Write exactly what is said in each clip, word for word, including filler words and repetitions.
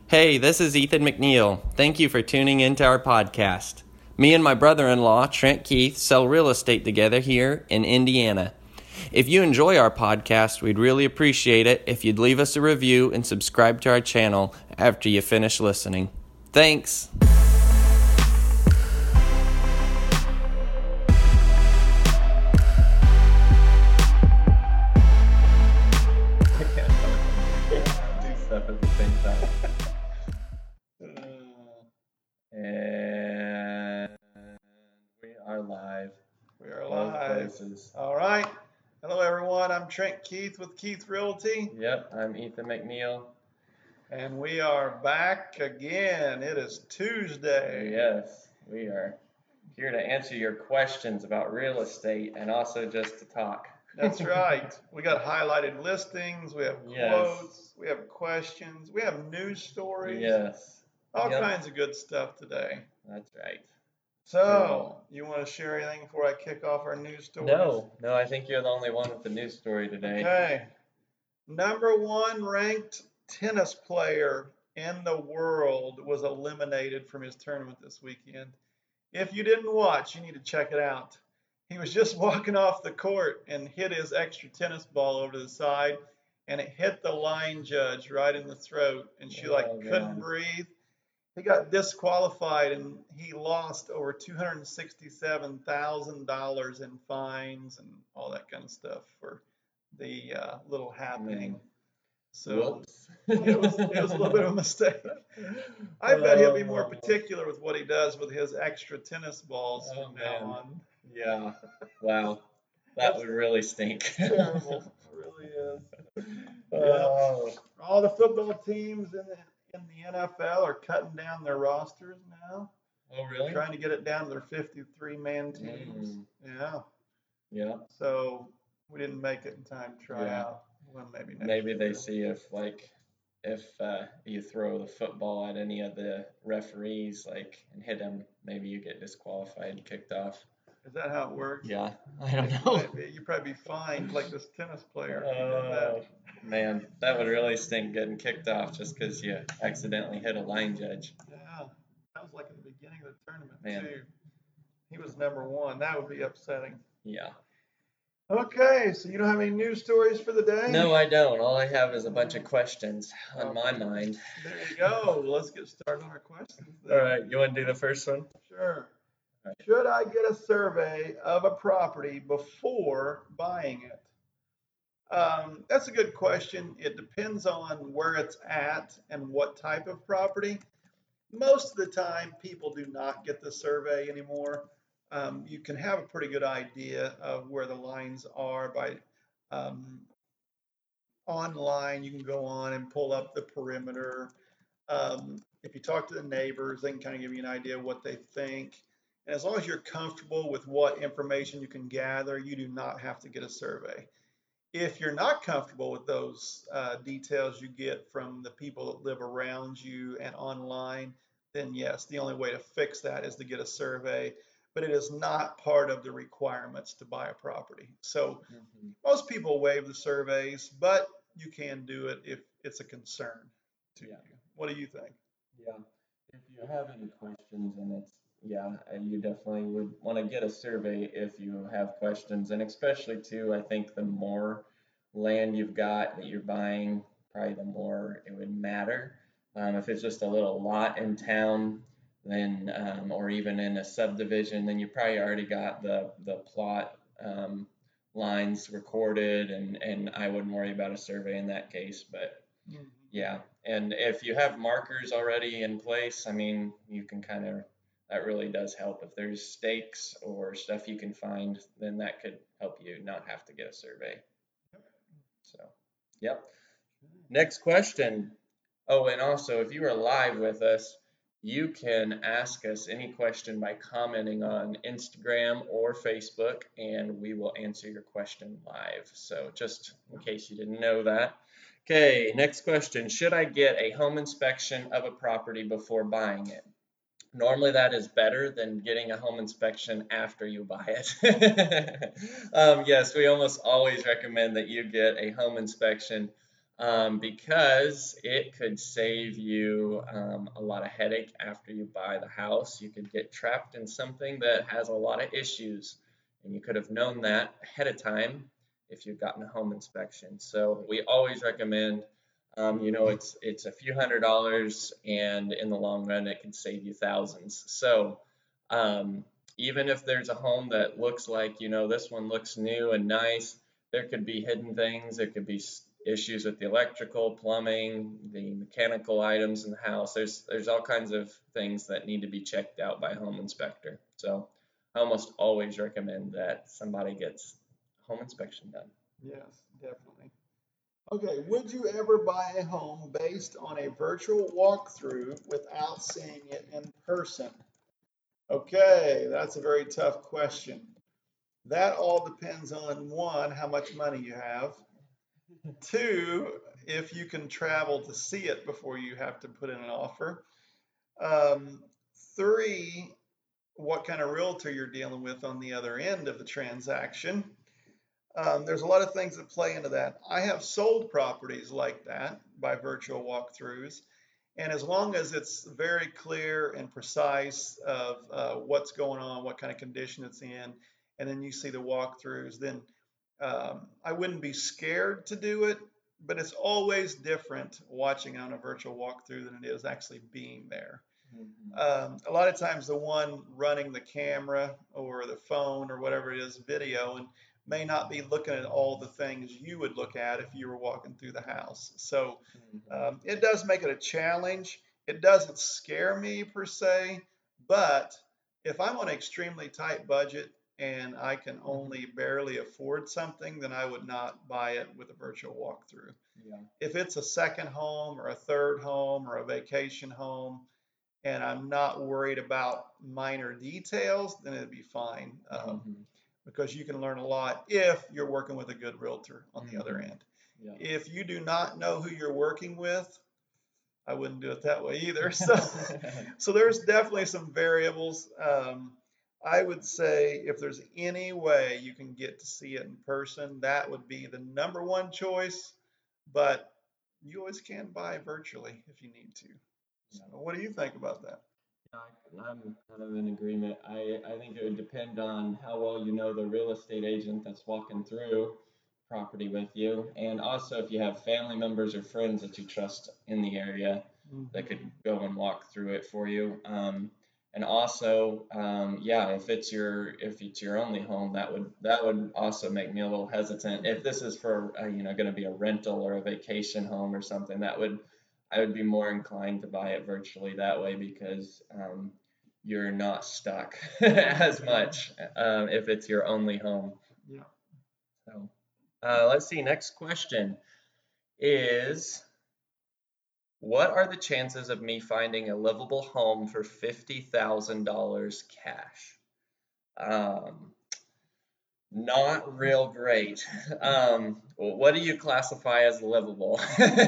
Hey, this is Ethan McNeil. Thank you for tuning into our podcast. Me and my brother-in-law, Trent Keith, sell real estate together here in Indiana. If you enjoy our podcast, we'd really appreciate it if you'd leave us a review and subscribe to our channel after you finish listening. Thanks. And we are live. We are Both live. places. All right. Hello, everyone. I'm Trent Keith with Keith Realty, Yep, I'm Ethan McNeil. and we are back again. It is Tuesday. Yes, we are here to answer your questions about real estate and also just to talk. That's right. We got highlighted listings. We have Yes. quotes. We have questions. We have news stories. Yes, All Yep. kinds of good stuff today. that's right. So, you want to share anything before I kick off our news stories? No, no, I think you're the only one with the news story today. Okay. Number one ranked tennis player in the world was eliminated from his tournament this weekend. If you didn't watch, you need to check it out. He was just walking off the court and hit his extra tennis ball over to the side, and it hit the line judge right in the throat, and she like Oh, couldn't man. breathe. He got disqualified, and he lost over two hundred sixty-seven thousand dollars in fines and all that kind of stuff for the uh, little happening. Man. So Whoops. it was it was a little bit of a mistake. I bet he'll be more Oh. particular with what he does with his extra tennis balls Oh, from now man. on. Yeah, wow, that would really stink. Terrible, it really is. Oh. All the football teams in the in the N F L are cutting down their rosters now, Oh, really? trying to get it down to their fifty-three man teams. Mm. Yeah, Yeah. so we didn't make it in time to try Yeah. out. Well, maybe next Maybe they year. see if like if uh, you throw the football at any of the referees like and hit them, maybe you get disqualified and kicked off. Is that how it works? Yeah, I don't You know. might be- You'd probably be fined like this tennis player. if you did Oh that. man, that would really stink getting kicked off just because you accidentally hit a line judge. Yeah, that was like at the beginning of the tournament Man. too. He was number one. That would be upsetting. Yeah. Okay, so you don't have any news stories for the day? No, I don't. All I have is a bunch of questions on my mind. There you go. Well, let's get started on our questions then. All right, you want to do the first one? Sure. Right. Should I get a survey of a property before buying it? Um, that's a good question. It depends on where it's at and what type of property. Most of the time, people do not get the survey anymore. Um, you can have a pretty good idea of where the lines are by um, online. You can go on and pull up the perimeter. Um, if you talk to the neighbors, they can kind of give you an idea of what they think. And as long as you're comfortable with what information you can gather, you do not have to get a survey. If you're not comfortable with those uh, details you get from the people that live around you and online, then yes, the only way to fix that is to get a survey, but it is not part of the requirements to buy a property. So Mm-hmm. most people waive the surveys, but you can do it if it's a concern to Yeah. you. What do you think? Yeah. If you have any questions, and it's, yeah, and you definitely would want to get a survey if you have questions. And especially, too, I think the more land you've got that you're buying, probably the more it would matter. Um, if it's just a little lot in town, then, um, or even in a subdivision, then you probably already got the, the plot um, lines recorded, and, and I wouldn't worry about a survey in that case. But yeah, and if you have markers already in place, I mean, you can kind of, that really does help. If there's stakes or stuff you can find, then that could help you not have to get a survey. So, yep. Next question. Oh, and also, if you are live with us, you can ask us any question by commenting on Instagram or Facebook, and we will answer your question live. So just in case you didn't know that. Okay, next question. Should I get a home inspection of a property before buying it? Normally that is better than getting a home inspection after you buy it. um, yes, we almost always recommend that you get a home inspection um, because it could save you um, a lot of headache after you buy the house. You could get trapped in something that has a lot of issues, and you could have known that ahead of time if you'd gotten a home inspection. So we always recommend, um, you know, it's it's a few hundred dollars, and in the long run, it can save you thousands. So um, even if there's a home that looks like, you know, this one looks new and nice, there could be hidden things. There could be issues with the electrical, plumbing, the mechanical items in the house. There's there's all kinds of things that need to be checked out by a home inspector. So I almost always recommend that somebody gets a home inspection done. Yes, definitely. Okay, would you ever buy a home based on a virtual walkthrough without seeing it in person? Okay, that's a very tough question. That all depends on, one, how much money you have. Two, if you can travel to see it before you have to put in an offer. Um, three, what kind of realtor you're dealing with on the other end of the transaction. Um, there's a lot of things that play into that. I have sold properties like that by virtual walkthroughs. And as long as it's very clear and precise of uh, what's going on, what kind of condition it's in, and then you see the walkthroughs, then um, I wouldn't be scared to do it, but it's always different watching on a virtual walkthrough than it is actually being there. Mm-hmm. Um, a lot of times the one running the camera or the phone or whatever it is, video, and may not be looking at all the things you would look at if you were walking through the house. So um, it does make it a challenge. It doesn't scare me per se, but if I'm on an extremely tight budget and I can only barely afford something, then I would not buy it with a virtual walkthrough. Yeah. If it's a second home or a third home or a vacation home, and I'm not worried about minor details, then it'd be fine. Um, mm-hmm. Because you can learn a lot if you're working with a good realtor on the mm-hmm. other end. Yeah. If you do not know who you're working with, I wouldn't do it that way either. So, so there's definitely some variables. Um, I would say if there's any way you can get to see it in person, that would be the number one choice. But you always can buy virtually if you need to. So what do you think about that? I'm kind of in agreement. I, I think it would depend on how well you know the real estate agent that's walking through property with you, and also if you have family members or friends that you trust in the area mm-hmm. that could go and walk through it for you. Um, and also, um, yeah, if it's your if it's your only home, that would that would also make me a little hesitant. If this is for uh, you know going to be a rental or a vacation home or something, that would I would be more inclined to buy it virtually that way because um, you're not stuck as much um, if it's your only home. Yeah. So uh, let's see. Next question is, what are the chances of me finding a livable home for fifty thousand dollars cash? Um, Not real great. Um, what do you classify as livable?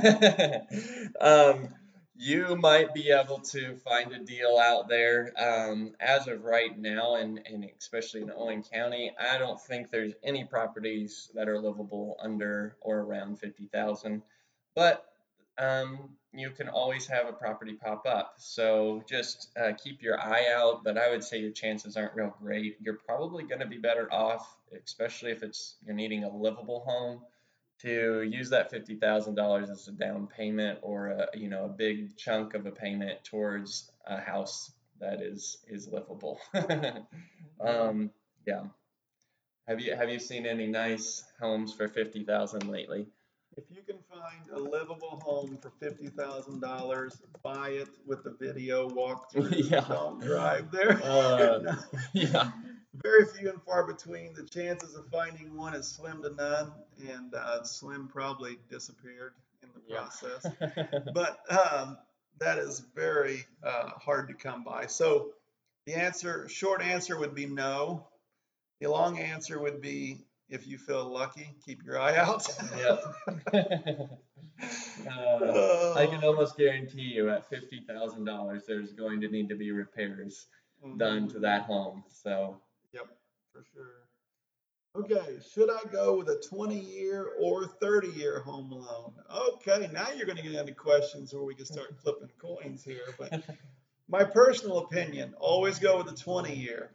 um, you might be able to find a deal out there. Um, as of right now, and, and especially in Owen County, I don't think there's any properties that are livable under or around fifty thousand. But um, you can always have a property pop up. So just uh, keep your eye out, but I would say your chances aren't real great. You're probably going to be better off, especially if it's you're needing a livable home, to use that fifty thousand dollars as a down payment or a, you know, a big chunk of a payment towards a house that is is livable. um, yeah. Have you have you seen any nice homes for fifty thousand dollars lately? If you can find a livable home for fifty thousand dollars, buy it with a video walkthrough. Yeah. Don't drive there. Uh, no. Yeah. Very few and far between. The chances of finding one is slim to none, and uh, Slim probably disappeared in the process. Yeah. But um, that is very uh, hard to come by. So the answer, short answer would be no. The long answer would be, if you feel lucky, keep your eye out. Yep. uh, I can almost guarantee you at fifty thousand dollars there's going to need to be repairs mm-hmm. done to that home. So. Yep, for sure. Okay, should I go with a twenty year or thirty year home loan? Okay, now you're going to get into questions where we can start flipping coins here. But my personal opinion, always go with the twenty year.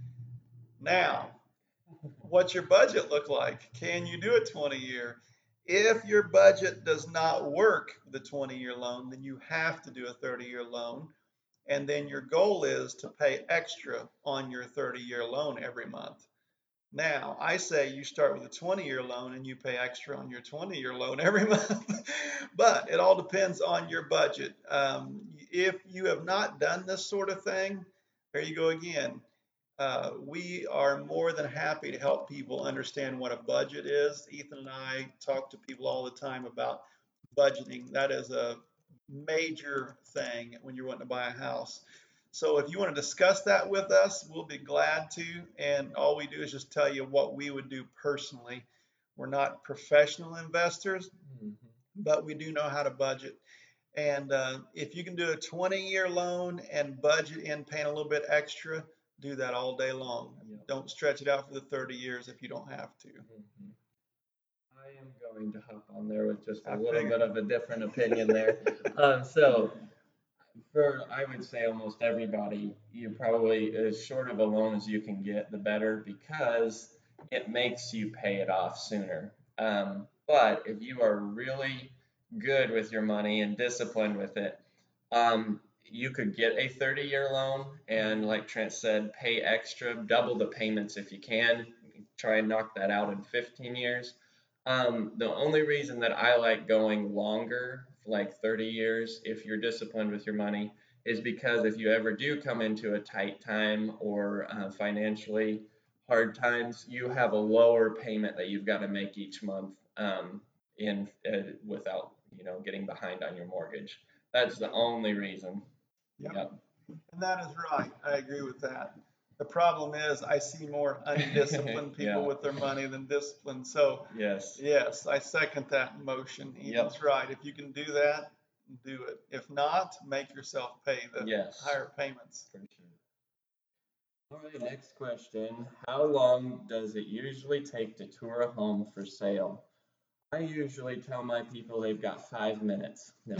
Now, what's your budget look like? Can you do a twenty year? If your budget does not work with a twenty year loan, then you have to do a thirty year loan. And then your goal is to pay extra on your thirty year loan every month. Now, I say you start with a twenty year loan and you pay extra on your twenty year loan every month. But it all depends on your budget. Um, if you have not done this sort of thing, there you go again. Uh, we are more than happy to help people understand what a budget is. Ethan and I talk to people all the time about budgeting. That is a major thing when you're wanting to buy a house. So if you want to discuss that with us, we'll be glad to. And all we do is just tell you what we would do personally. We're not professional investors, mm-hmm. but we do know how to budget. And uh, if you can do a twenty year loan and budget in paying a little bit extra, do that all day long. Yeah. Don't stretch it out for the thirty years if you don't have to. Mm-hmm. I am going to hop on there with just a I little figured. bit of a different opinion there. um, so for, I would say almost everybody, you probably, as short of a loan as you can get, the better, because it makes you pay it off sooner. Um, but if you are really good with your money and disciplined with it, um, you could get a thirty year loan and, like Trent said, pay extra, double the payments if you can. Try and knock that out in fifteen years. Um, the only reason that I like going longer, like thirty years, if you're disciplined with your money, is because if you ever do come into a tight time or uh, financially hard times, you have a lower payment that you've got to make each month um, in uh, without, you know, getting behind on your mortgage. That's the only reason. Yep. Yep. And that is right. I agree with that. The problem is I see more undisciplined people yeah. with their money than disciplined. So yes, yes, I second that motion. Ethan's yep. right. If you can do that, do it. If not, make yourself pay the yes. higher payments. For sure. All right, next question. How long does it usually take to tour a home for sale? I usually tell my people they've got five minutes. No.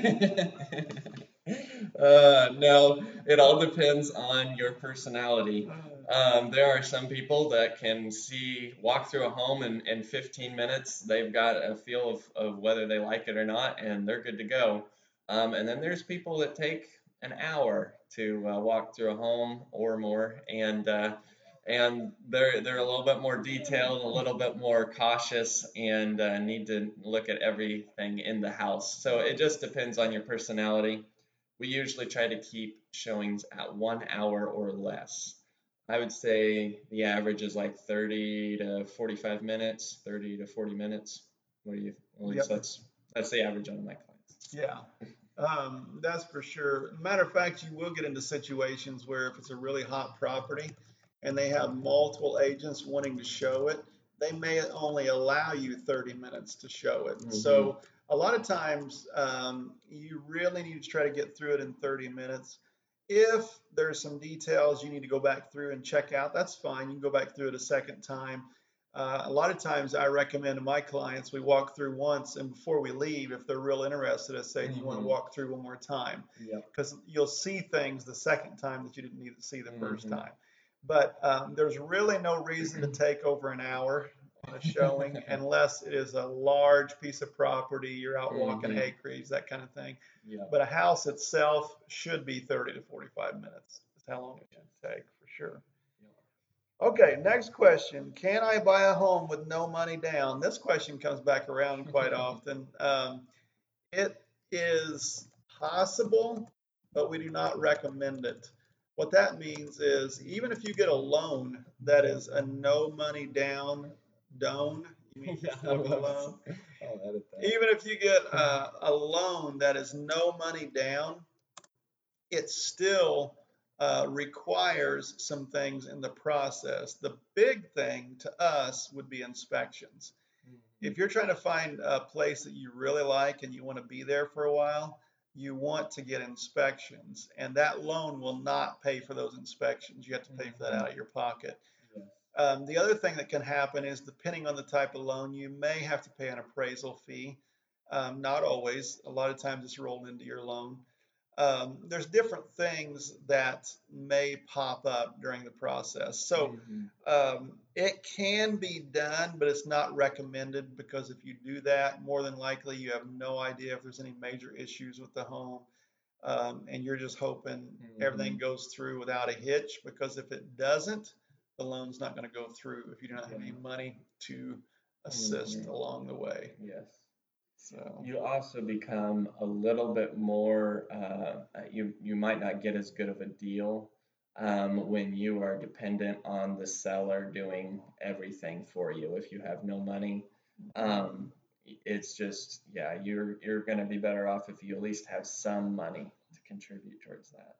uh, no, it all depends on your personality. Um, there are some people that can see, walk through a home in, in fifteen minutes. They've got a feel of, of whether they like it or not, and they're good to go. Um, and then there's people that take an hour to uh, walk through a home or more, and uh, and they're they're a little bit more detailed, a little bit more cautious, and uh, need to look at everything in the house. So it just depends on your personality. We usually try to keep showings at one hour or less. I would say the average is like thirty to forty-five minutes, thirty to forty minutes. What do you? At least yep. that's that's the average on my clients. Yeah. Um, that's for sure. Matter of fact, you will get into situations where if it's a really hot property and they have multiple agents wanting to show it, they may only allow you thirty minutes to show it. Mm-hmm. So a lot of times um, you really need to try to get through it in thirty minutes. If there's some details you need to go back through and check out, that's fine. You can go back through it a second time. Uh, a lot of times I recommend to my clients we walk through once, and before we leave, if they're real interested, I say, mm-hmm. do you want to walk through one more time? Because yep. you'll see things the second time that you didn't need to see the mm-hmm. first time. But um, there's really no reason to take over an hour on a showing unless it is a large piece of property, you're out walking mm-hmm. hay creeks, that kind of thing. Yeah. But a house itself should be thirty to forty-five minutes. That's how long it should take for sure. Okay, next question. Can I buy a home with no money down? This question comes back around quite often. Um, it is possible, but we do not recommend it. What that means is even if you get a loan that is a no money down, don, you mean yeah, a loan? Even if you get a, a loan that is no money down, it's still Uh, requires some things in the process. The big thing to us would be inspections. Mm-hmm. If you're trying to find a place that you really like and you want to be there for a while, you want to get inspections, and that loan will not pay for those inspections. You have to pay for that out of your pocket. Yeah. Um, the other thing that can happen is, depending on the type of loan, you may have to pay an appraisal fee. Um, not always. A lot of times it's rolled into your loan. Um, there's different things that may pop up during the process. So Mhm. um, it can be done, but it's not recommended, because if you do that, more than likely you have no idea if there's any major issues with the home. Um, and you're just hoping everything Mhm. goes through without a hitch, because if it doesn't, the loan's not going to go through if you don't have any Yeah. money to assist Mhm. along the way. Yes. So, You also become a little bit more, uh, uh, you, you might not get as good of a deal um, when you are dependent on the seller doing everything for you. If you have no money, um, it's just, yeah, you're, you're going to be better off if you at least have some money to contribute towards that.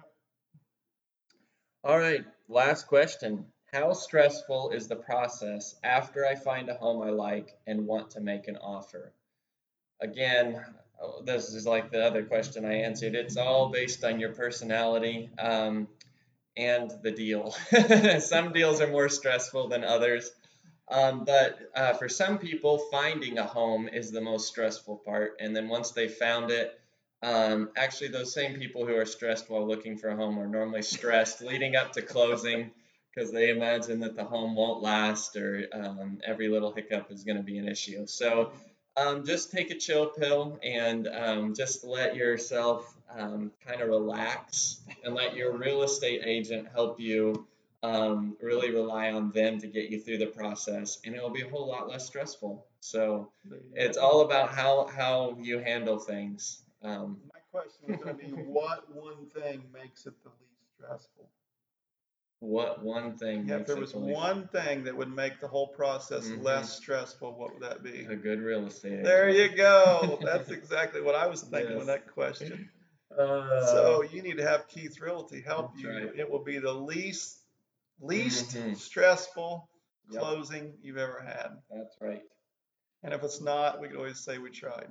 All right, last question. How stressful is the process after I find a home I like and want to make an offer? Again, oh, this is like the other question I answered. It's all based on your personality um, and the deal. Some deals are more stressful than others. Um, but uh, for some people, finding a home is the most stressful part. And then once they found it, um, actually, those same people who are stressed while looking for a home are normally stressed leading up to closing, because they imagine that the home won't last, or um, every little hiccup is going to be an issue. So um, just take a chill pill and um, just let yourself um, kind of relax, and let your real estate agent help you. Um, really rely on them to get you through the process, and it'll be a whole lot less stressful. So it's all about how how you handle things. Um, my question was going to be, what one thing makes it the least stressful? what one thing Yeah, if makes there it was the least? one thing that would make the whole process Mhm. less stressful, what would that be? A good real estate agent. There you go. That's exactly what I was thinking with Yes. that question. Uh, So you need to have Keith Realty help That's you. right. It will be the least least Mhm. stressful Yep. closing you've ever had. That's right. And if it's not, we could always say we tried.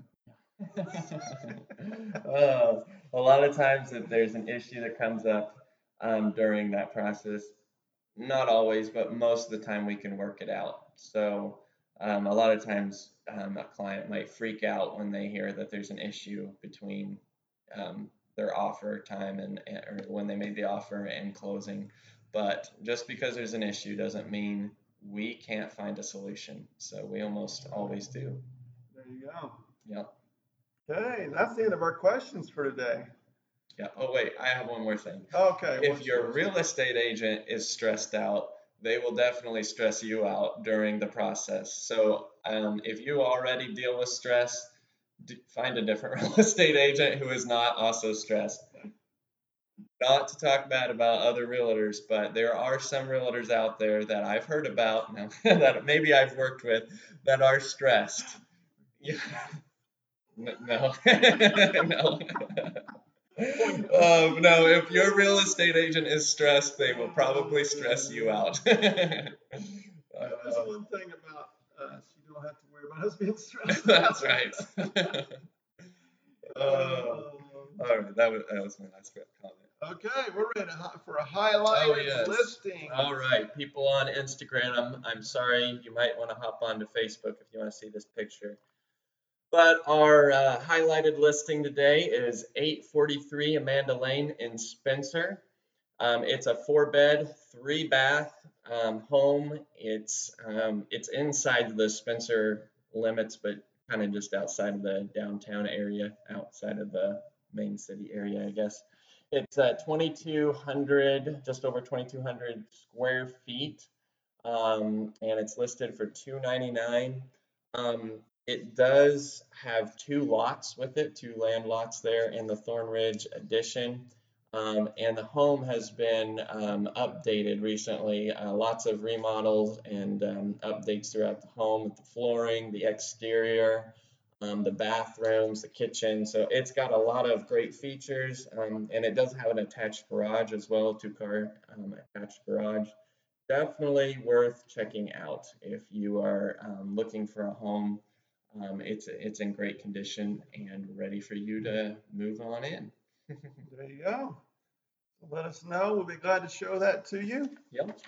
uh, a lot of times, if there's an issue that comes up um, during that process, not always, but most of the time we can work it out. So um, a lot of times um, a client might freak out when they hear that there's an issue between um, their offer time and or when they made the offer and closing. But just because there's an issue doesn't mean we can't find a solution. So we almost always do. There you go. Yeah. Okay, that's the end of our questions for today. Yeah. Oh, wait, I have one more thing. Okay. If what's your yours? real estate agent is stressed out, they will definitely stress you out during the process. So um, if you already deal with stress, d- find a different real estate agent who is not also stressed. Not to talk bad about other realtors, but there are some realtors out there that I've heard about now that maybe I've worked with that are stressed. Yeah. N- No. No. Um, no, if your real estate agent is stressed, they will probably stress you out. That's Uh, one thing about us. You don't have to worry about us being stressed. that's right. Uh, Um, all right, that was, that was my last comment. okay, we're ready to hi- for a highlighted Oh, yes. listing. All right, people on Instagram, I'm sorry, you might want to hop onto Facebook if you want to see this picture. But our uh, highlighted listing today is eight forty-three Amanda Lane in Spencer. Um, it's a four bed, three bath um, home. It's um, it's inside the Spencer limits, but kind of just outside of the downtown area, outside of the main city area, I guess. It's uh, twenty-two hundred, just over twenty-two hundred square feet, um, and it's listed for two ninety-nine. Um, it does have two lots with it, two land lots there in the Thornridge addition. Um, and the home has been um, updated recently. Uh, lots of remodels and um, updates throughout the home with the flooring, the exterior, um, the bathrooms, the kitchen. So it's got a lot of great features, um, and it does have an attached garage as well, two-car um, attached garage. Definitely worth checking out if you are um, looking for a home. Um, it's it's in great condition and ready for you to move on in. There you go. Let us know. We'll be glad to show that to you. Yep.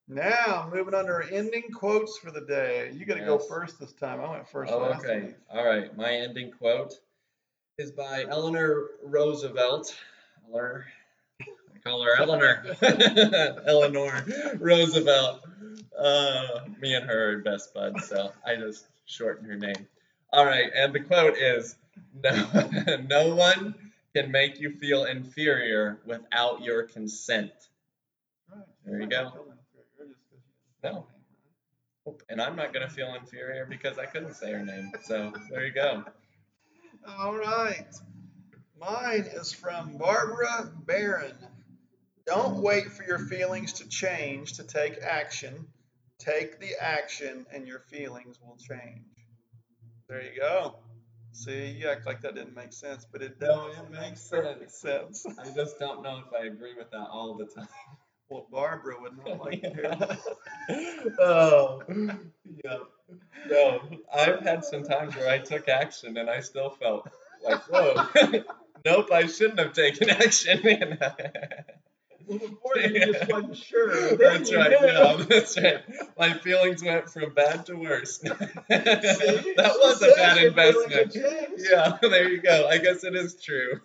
Now, moving on to our ending quotes for the day. You got to go Yes. first this time. I went first Oh, last okay. week. All right. My ending quote is by Eleanor Roosevelt. Eleanor. I call her Eleanor. Eleanor Roosevelt. Uh, me and her are best buds, so I just shorten her name. All right. And the quote is, no, no one can make you feel inferior without your consent. Right. There you I'm go. not feeling inferior just 'cause you No. know her name, And I'm not going to feel inferior because I couldn't say her name. So there you go. right? All right. Mine is from Barbara Barron. Don't wait for your feelings to change to take action. Take the action and your feelings will change. There you go. See, you act like that didn't make sense, but it No, does. it makes perfect sense. sense. I just don't know if I agree with that all the time. Well, Barbara would not like to hear that. Oh, yeah. No, I've had some times where I took action and I still felt like, whoa, nope, I shouldn't have taken action. Well, before then you just wasn't sure. Then That's you right, knew. yeah, that's right. My feelings went from bad to worse. See? That She was a said bad your feelings would investment. change. Yeah, there you go. I guess it is true.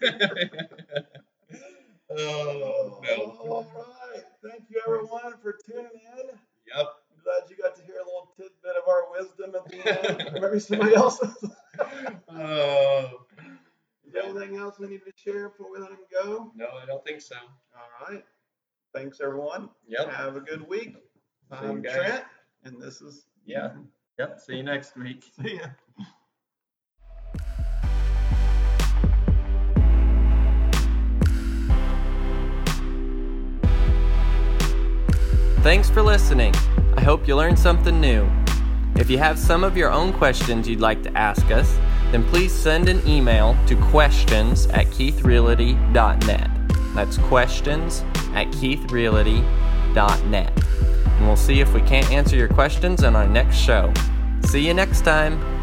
Oh, no. All right. Thank you, everyone, for tuning in. Yep. I'm glad you got to hear a little tidbit of our wisdom at the end. Or maybe somebody else's. Oh. Is there anything else we need to share before we let him go? No, I don't think so. All right. Thanks, everyone. Yep. Have a good week. See you I'm guys. Trent, and this is. Yeah. Yep. See you next week. See ya. Thanks for listening. I hope you learned something new. If you have some of your own questions you'd like to ask us, then please send an email to questions at keith realty dot net. That's questions at keith realty dot net. And we'll see if we can't answer your questions in our next show. See you next time.